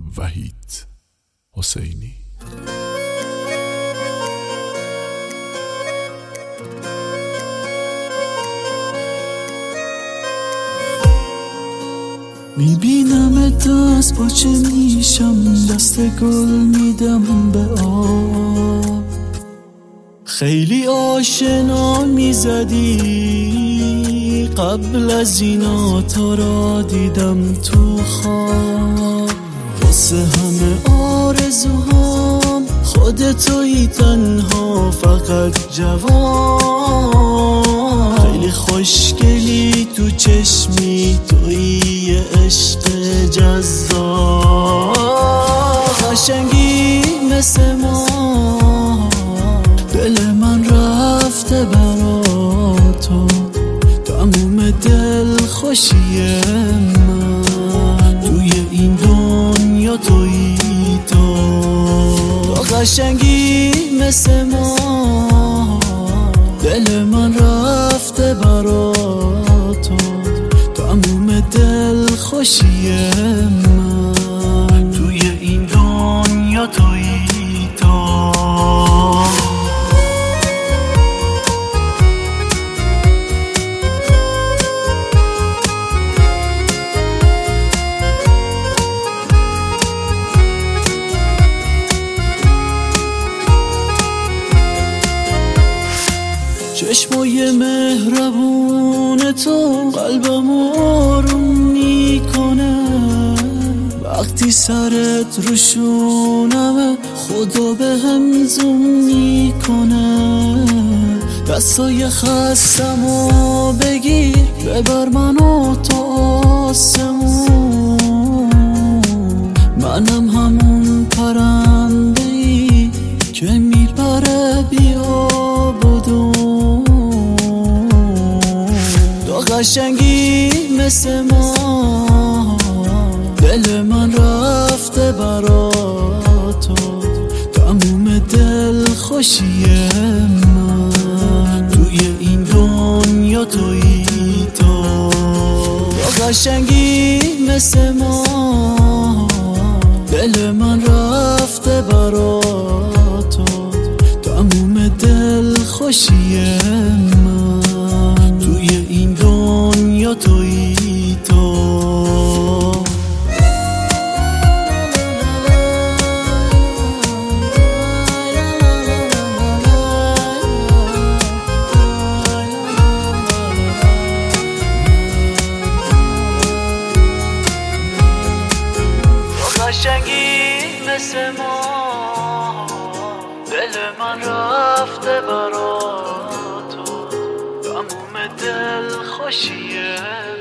وحید حسینی. میبینم دست پاچه میشم، دست گل میدم به آب. خیلی آشنا میزدی قبل از اینا، تو را دیدم تو خواب. واسه همه آرزوهام خودتویی تنها، فقط جوان. خیلی خوشگلی تو چشمی، تویی یه عشق جذاب. قشنگی مثل ما، دل من رفته برا تو. تموم دل خوشی من توی این دنیا تویی تو. قشنگی مثل ما، دل من رفته برا تو. تموم دل خوشی من توی این دنیا تویی تو. چشمای مهربون تو قلبم آروم میکنه. وقتی سرت روشونمه خدا به هم زوم میکنه. دستای خستمو بگیر ببر منو تا آسمون. منم همون پرنده‌ای که میپره بیاب و دون. قشنگی مثل ما، دل من رفته برا تو. تموم دل خوشی من توی این دنیا تویی تو. قشنگی مثل ما، دل من رفته برا تو. تموم دل خوشی من توی این دنیا تویی تو. قشنگی مثل ما، دل من رفته برا تو. تموم دل خوشیه